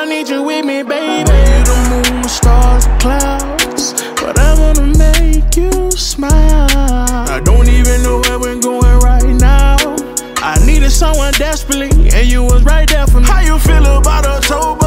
need you with me, baby. You the moon, stars, clouds, whatever to make you smile. I don't even know where we're going right now. I needed someone desperately, and you was right there for me. How you feel about October?